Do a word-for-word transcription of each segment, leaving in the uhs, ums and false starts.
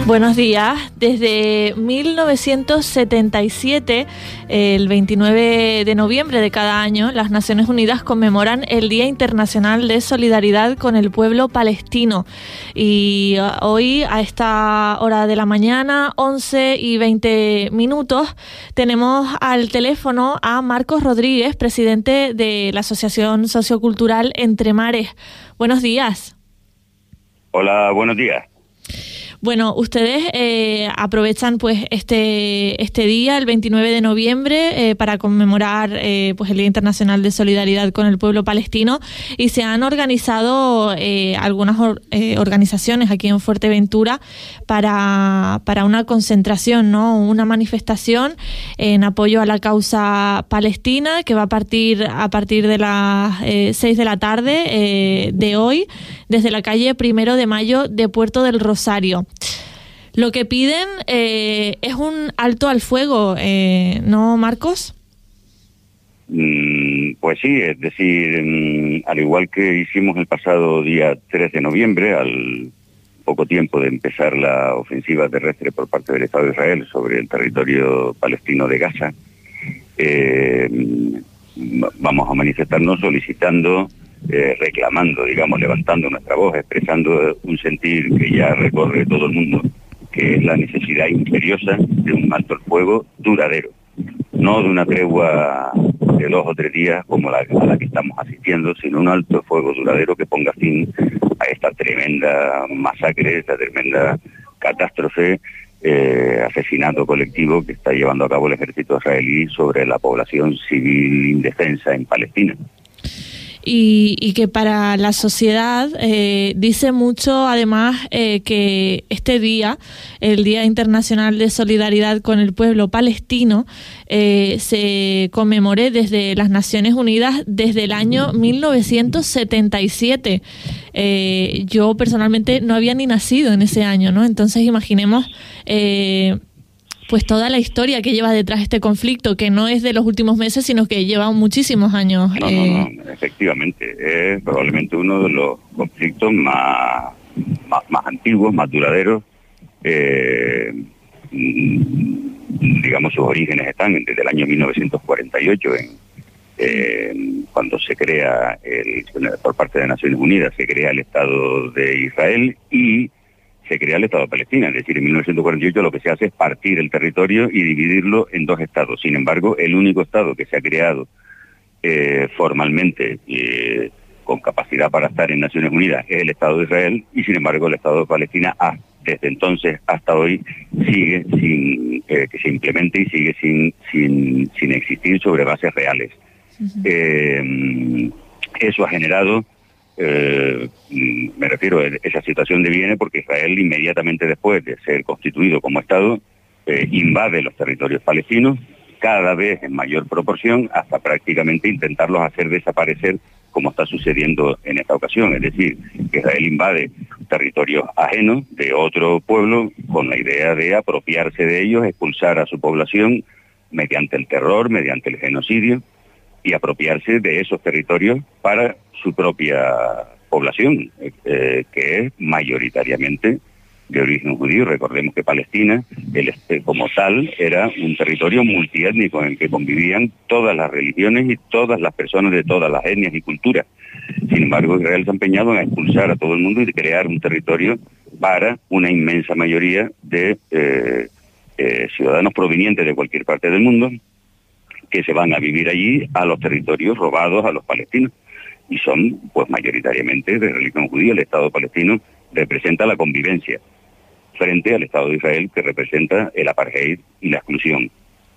Buenos días. Desde mil novecientos setenta y siete, el veintinueve de noviembre de cada año, las Naciones Unidas conmemoran el Día Internacional de Solidaridad con el Pueblo Palestino. Y hoy, a esta hora de la mañana, once y veinte minutos, tenemos al teléfono a Marcos Rodríguez, presidente de la Asociación Sociocultural Entre Mares. Buenos días. Hola, buenos días. Bueno, ustedes eh, aprovechan pues este este día, el veintinueve de noviembre, eh, para conmemorar eh, pues el Día Internacional de Solidaridad con el Pueblo Palestino, y se han organizado eh, algunas or, eh, organizaciones aquí en Fuerteventura para para una concentración, ¿no? Una manifestación en apoyo a la causa palestina, que va a partir a partir de las eh, seis de la tarde eh, de hoy, desde la calle Primero de Mayo de Puerto del Rosario. Lo que piden eh, es un alto al fuego, eh, ¿no, Marcos? Mm, pues sí, es decir, mm, al igual que hicimos el pasado día tres de noviembre, al poco tiempo de empezar la ofensiva terrestre por parte del Estado de Israel sobre el territorio palestino de Gaza, eh, vamos a manifestarnos solicitando, eh, reclamando, digamos, levantando nuestra voz, expresando un sentir que ya recorre todo el mundo, que es la necesidad imperiosa de un alto el fuego duradero, no de una tregua de dos o tres días como la, a la que estamos asistiendo, sino un alto el fuego duradero que ponga fin a esta tremenda masacre, esta tremenda catástrofe, eh, asesinato colectivo que está llevando a cabo el ejército israelí sobre la población civil indefensa en Palestina. Y, y que para la sociedad eh, dice mucho, además, eh, que este día, el Día Internacional de Solidaridad con el Pueblo Palestino, eh, se conmemore desde las Naciones Unidas desde el año mil novecientos setenta y siete. Eh, yo personalmente no había ni nacido en ese año, ¿no? Entonces imaginemos Eh, pues toda la historia que lleva detrás este conflicto, que no es de los últimos meses, sino que lleva muchísimos años. No, eh... no, no, efectivamente, es probablemente uno de los conflictos más, más, más antiguos, más duraderos. Eh, digamos, sus orígenes están desde el año mil novecientos cuarenta y ocho, en, eh, cuando se crea, el, por parte de Naciones Unidas, se crea el Estado de Israel y se crea el Estado de Palestina. Es decir, en mil novecientos cuarenta y ocho lo que se hace es partir el territorio y dividirlo en dos estados. Sin embargo, el único estado que se ha creado eh, formalmente eh, con capacidad para estar en Naciones Unidas es el Estado de Israel, y sin embargo el Estado de Palestina ah, desde entonces hasta hoy sigue sin eh, que se implemente y sigue sin sin sin existir sobre bases reales. Uh-huh. Eh, eso ha generado Eh, me refiero a esa situación deviene porque Israel, inmediatamente después de ser constituido como Estado, eh, invade los territorios palestinos, cada vez en mayor proporción, hasta prácticamente intentarlos hacer desaparecer, como está sucediendo en esta ocasión. Es decir, que Israel invade territorios ajenos de otro pueblo con la idea de apropiarse de ellos, expulsar a su población mediante el terror, mediante el genocidio, y apropiarse de esos territorios para su propia población, eh, que es mayoritariamente de origen judío. Recordemos que Palestina, el, eh, como tal, era un territorio multiétnico en el que convivían todas las religiones y todas las personas de todas las etnias y culturas. Sin embargo, Israel se ha empeñado en expulsar a todo el mundo y crear un territorio para una inmensa mayoría de eh, eh, ciudadanos provenientes de cualquier parte del mundo, que se van a vivir allí a los territorios robados a los palestinos, y son pues mayoritariamente de religión judía. El Estado palestino representa la convivencia frente al Estado de Israel, que representa el apartheid y la exclusión.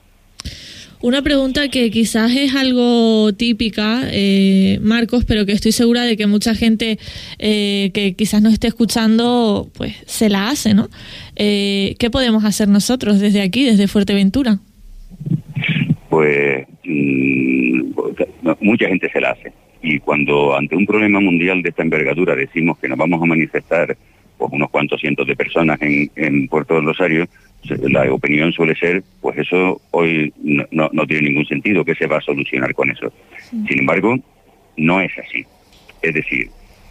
Una pregunta que quizás es algo típica, eh, Marcos, pero que estoy segura de que mucha gente eh, que quizás nos esté escuchando pues se la hace, ¿no? Eh, ¿qué podemos hacer nosotros desde aquí, desde Fuerteventura? Pues mmm, mucha gente se la hace, y cuando ante un problema mundial de esta envergadura decimos que nos vamos a manifestar pues unos cuantos cientos de personas en, en Puerto del Rosario, la opinión suele ser, pues eso hoy no, no, no tiene ningún sentido, ¿qué se va a solucionar con eso? Sí. Sin embargo, no es así. Es decir,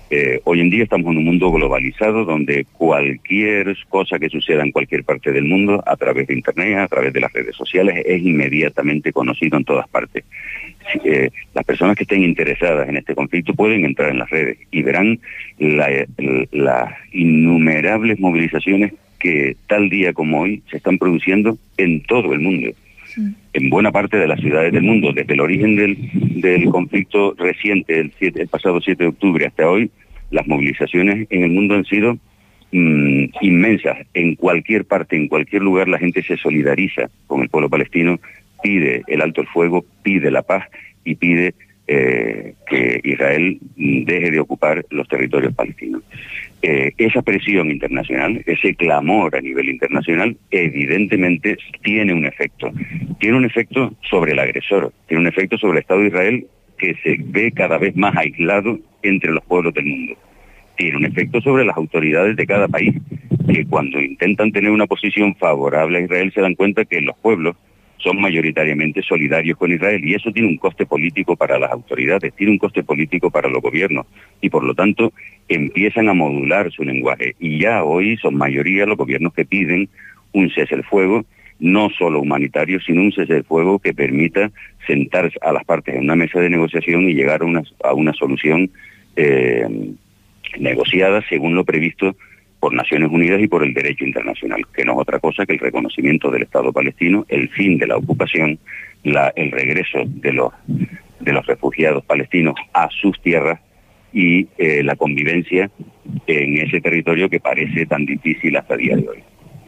Eh, hoy en día estamos en un mundo globalizado donde cualquier cosa que suceda en cualquier parte del mundo, a través de Internet, a través de las redes sociales, es inmediatamente conocido en todas partes. Eh, las personas que estén interesadas en este conflicto pueden entrar en las redes y verán la, la, las innumerables movilizaciones que tal día como hoy se están produciendo en todo el mundo. En buena parte de las ciudades del mundo, desde el origen del, del conflicto reciente, el, siete, el pasado siete de octubre hasta hoy, las movilizaciones en el mundo han sido mmm, inmensas. En cualquier parte, en cualquier lugar, la gente se solidariza con el pueblo palestino, pide el alto el fuego, pide la paz y pide eh, que Israel deje de ocupar los territorios palestinos. Eh, esa presión internacional, ese clamor a nivel internacional, evidentemente tiene un efecto. Tiene un efecto sobre el agresor, tiene un efecto sobre el Estado de Israel, que se ve cada vez más aislado entre los pueblos del mundo. Tiene un efecto sobre las autoridades de cada país, que cuando intentan tener una posición favorable a Israel se dan cuenta que los pueblos son mayoritariamente solidarios con Israel, y eso tiene un coste político para las autoridades, tiene un coste político para los gobiernos, y por lo tanto empiezan a modular su lenguaje, y ya hoy son mayoría los gobiernos que piden un cese el fuego, no solo humanitario, sino un cese el fuego que permita sentar a las partes en una mesa de negociación y llegar a una, a una solución eh, negociada según lo previsto por Naciones Unidas y por el derecho internacional, que no es otra cosa que el reconocimiento del Estado palestino, el fin de la ocupación, la, el regreso de los, de los refugiados palestinos a sus tierras y eh, la convivencia en ese territorio que parece tan difícil hasta el día de hoy.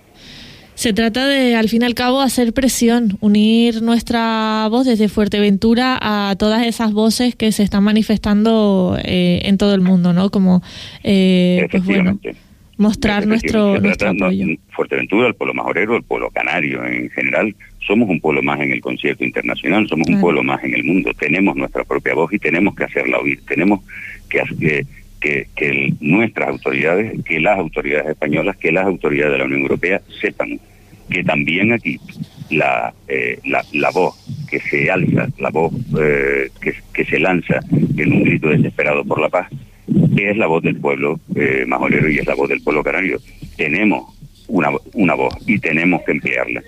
Se trata de, al fin y al cabo, hacer presión, unir nuestra voz desde Fuerteventura a todas esas voces que se están manifestando eh, en todo el mundo, ¿no? Como, eh, pues bueno, mostrar nuestro, nuestro apoyo. Fuerteventura, el pueblo majorero, el pueblo canario en general, somos un pueblo más en el concierto internacional, somos claro. un pueblo más en el mundo, tenemos nuestra propia voz y tenemos que hacerla oír, tenemos que hacer... Que, que el, nuestras autoridades, que las autoridades españolas, que las autoridades de la Unión Europea sepan que también aquí la, eh, la, la voz que se alza, la voz eh, que, que se lanza en un grito desesperado por la paz, es la voz del pueblo eh, majorero y es la voz del pueblo canario. Tenemos una, una voz y tenemos que emplearla.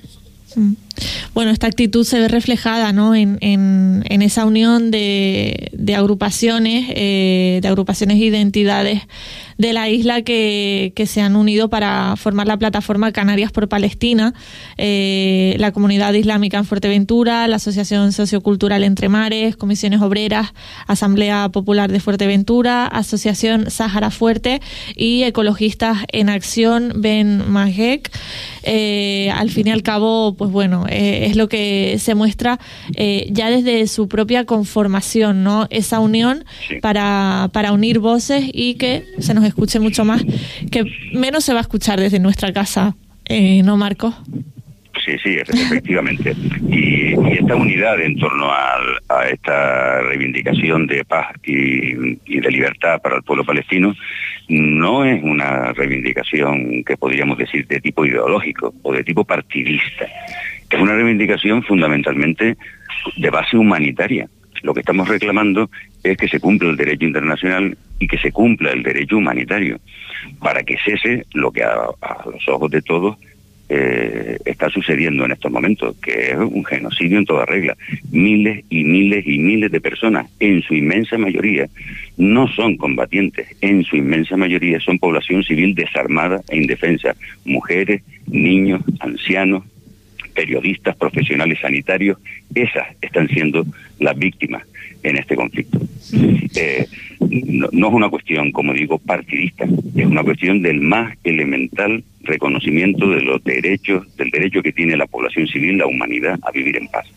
Bueno, esta actitud se ve reflejada, ¿no? en, en, en esa unión de, de agrupaciones, eh, de agrupaciones e identidades de la isla que, que se han unido para formar la plataforma Canarias por Palestina, eh, la Comunidad Islámica en Fuerteventura, la Asociación Sociocultural Entre Mares, Comisiones Obreras, Asamblea Popular de Fuerteventura, Asociación Sáhara Fuerte y Ecologistas en Acción Ben Majek. Eh, al fin y al cabo, pues bueno, eh, es lo que se muestra eh, ya desde su propia conformación, ¿no? Esa unión para, para unir voces y que se nos escuche mucho más, que menos se va a escuchar desde nuestra casa, eh, ¿no, Marcos? Sí, sí, efectivamente. Y, y esta unidad en torno a, a esta reivindicación de paz y, y de libertad para el pueblo palestino no es una reivindicación que podríamos decir de tipo ideológico o de tipo partidista. Es una reivindicación fundamentalmente de base humanitaria. Lo que estamos reclamando es que se cumpla el derecho internacional y que se cumpla el derecho humanitario para que cese lo que a, a los ojos de todos eh, está sucediendo en estos momentos, que es un genocidio en toda regla. Miles y miles y miles de personas, en su inmensa mayoría, no son combatientes, en su inmensa mayoría son población civil desarmada e indefensa, mujeres, niños, ancianos, periodistas, profesionales sanitarios, esas están siendo las víctimas en este conflicto. Eh, no, no es una cuestión, como digo, partidista, es una cuestión del más elemental reconocimiento de los derechos, del derecho que tiene la población civil, la humanidad, a vivir en paz.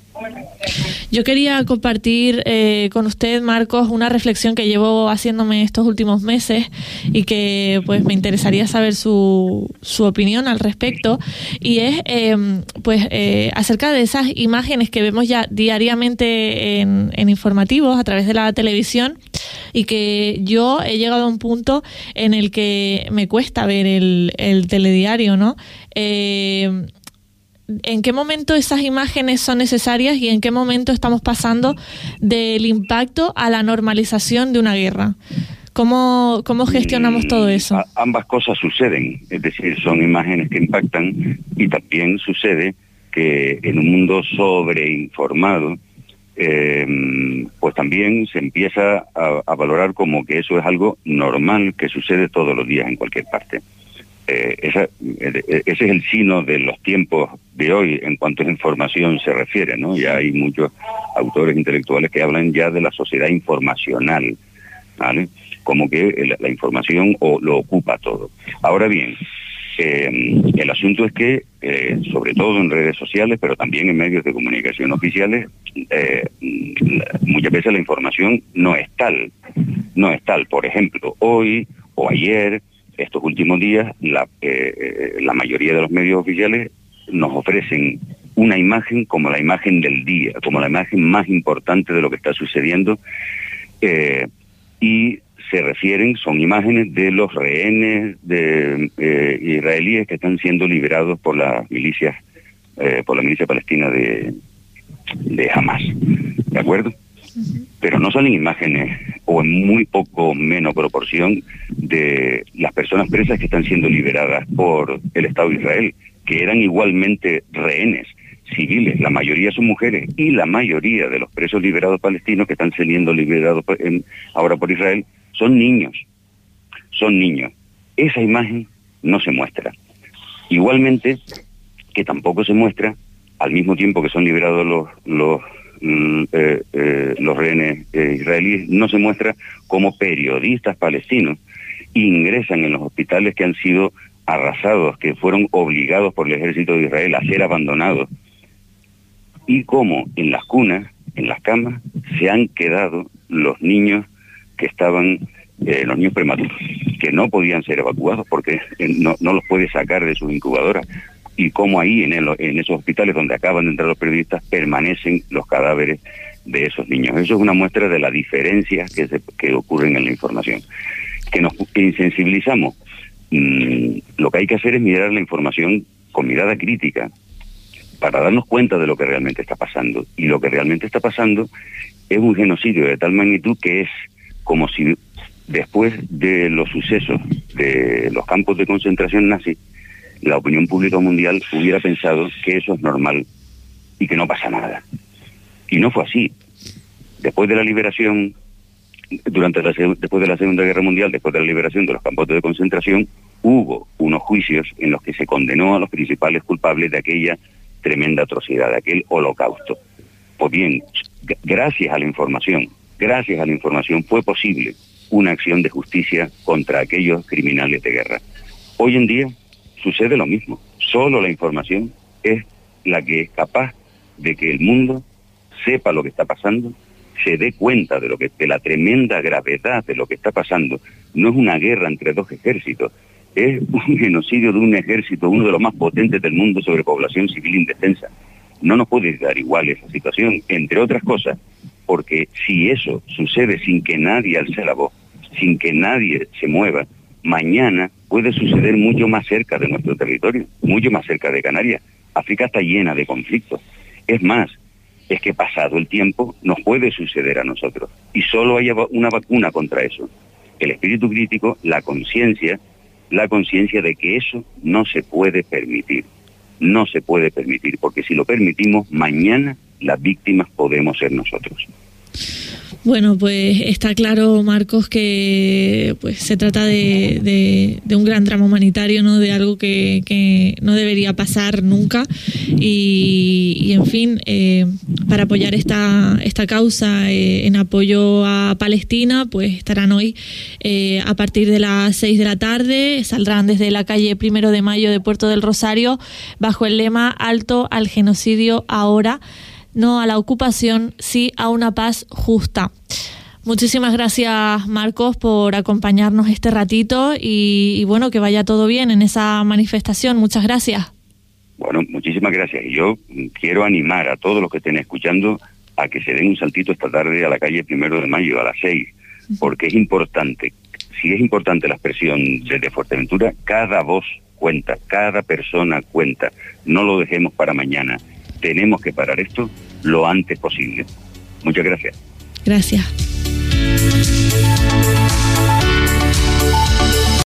Yo quería compartir eh, con usted, Marcos, una reflexión que llevo haciéndome estos últimos meses y que pues me interesaría saber su, su opinión al respecto, y es eh, pues eh, acerca de esas imágenes que vemos ya diariamente en, en informativos a través de la televisión, y que yo he llegado a un punto en el que me cuesta ver el, el telediario, ¿no? Eh, ¿En qué momento esas imágenes son necesarias y en qué momento estamos pasando del impacto a la normalización de una guerra? ¿Cómo, cómo gestionamos todo eso? A, ambas cosas suceden, es decir, son imágenes que impactan, y también sucede que en un mundo sobreinformado, eh, pues también se empieza a, a valorar como que eso es algo normal que sucede todos los días en cualquier parte. Eh, esa, ese es el signo de los tiempos de hoy en cuanto a información se refiere, ¿no? Ya hay muchos autores intelectuales que hablan ya de la sociedad informacional, ¿vale? Como que la, la información o, lo ocupa todo. Ahora bien, eh, el asunto es que, eh, sobre todo en redes sociales, pero también en medios de comunicación oficiales, eh, muchas veces la información no es tal, no es tal. Por ejemplo, hoy o ayer, estos últimos días, la, eh, la mayoría de los medios oficiales nos ofrecen una imagen como la imagen del día, como la imagen más importante de lo que está sucediendo, eh, y se refieren, son imágenes de los rehenes de, eh, israelíes que están siendo liberados por las milicias, eh, por la milicia palestina de, de Hamas, ¿de acuerdo? Uh-huh. Pero no salen imágenes, o en muy poco menos proporción, de las personas presas que están siendo liberadas por el Estado de Israel, que eran igualmente rehenes civiles. La mayoría son mujeres, y la mayoría de los presos liberados palestinos que están siendo liberados en, ahora por Israel son niños, son niños. Esa imagen no se muestra. Igualmente que tampoco se muestra, al mismo tiempo que son liberados los los eh, eh, los rehenes eh, israelíes, no se muestra cómo periodistas palestinos ingresan en los hospitales que han sido arrasados, que fueron obligados por el ejército de Israel a ser abandonados, y cómo en las cunas, en las camas, se han quedado los niños que estaban, eh, los niños prematuros, que no podían ser evacuados porque eh, no, no los puede sacar de sus incubadoras, y cómo ahí en, el, en esos hospitales donde acaban de entrar los periodistas permanecen los cadáveres de esos niños. Eso es una muestra de la diferencia que, se, que ocurren en la información. Que nos insensibilizamos. Mm, lo que hay que hacer es mirar la información con mirada crítica para darnos cuenta de lo que realmente está pasando. Y lo que realmente está pasando es un genocidio de tal magnitud que es como si después de los sucesos de los campos de concentración nazi, la opinión pública mundial hubiera pensado que eso es normal y que no pasa nada. Y no fue así. Después de la liberación, durante la, después de la Segunda Guerra Mundial, después de la liberación de los campos de concentración, hubo unos juicios en los que se condenó a los principales culpables de aquella tremenda atrocidad, de aquel holocausto. Pues bien, gracias a la información, gracias a la información fue posible una acción de justicia contra aquellos criminales de guerra. Hoy en día sucede lo mismo. Solo la información es la que es capaz de que el mundo sepa lo que está pasando, se dé cuenta de lo que, de la tremenda gravedad de lo que está pasando. No es una guerra entre dos ejércitos, es un genocidio de un ejército, uno de los más potentes del mundo, sobre población civil indefensa. No nos puede dar igual esa situación, entre otras cosas, porque si eso sucede sin que nadie alce la voz, sin que nadie se mueva, mañana puede suceder mucho más cerca de nuestro territorio, mucho más cerca de Canarias. África está llena de conflictos. Es más, es que pasado el tiempo nos puede suceder a nosotros. Y solo hay una vacuna contra eso. El espíritu crítico, la conciencia, la conciencia de que eso no se puede permitir. No se puede permitir, porque si lo permitimos, mañana las víctimas podemos ser nosotros. Bueno, pues está claro, Marcos, que pues se trata de, de, de un gran drama humanitario, ¿no? De algo que, que no debería pasar nunca. Y, y en fin, eh, para apoyar esta, esta causa eh, en apoyo a Palestina, pues estarán hoy eh, a partir de las seis de la tarde, saldrán desde la calle Primero de Mayo de Puerto del Rosario, bajo el lema Alto al genocidio ahora. No a la ocupación, sí a una paz justa. Muchísimas gracias, Marcos, por acompañarnos este ratito y, y bueno, que vaya todo bien en esa manifestación. Muchas gracias. Bueno, muchísimas gracias. Y yo quiero animar a todos los que estén escuchando a que se den un saltito esta tarde a la calle Primero de Mayo a las seis, porque es importante. Si es importante la expresión desde Fuerteventura, cada voz cuenta, cada persona cuenta. No lo dejemos para mañana. Tenemos que parar esto lo antes posible. Muchas gracias. Gracias. Música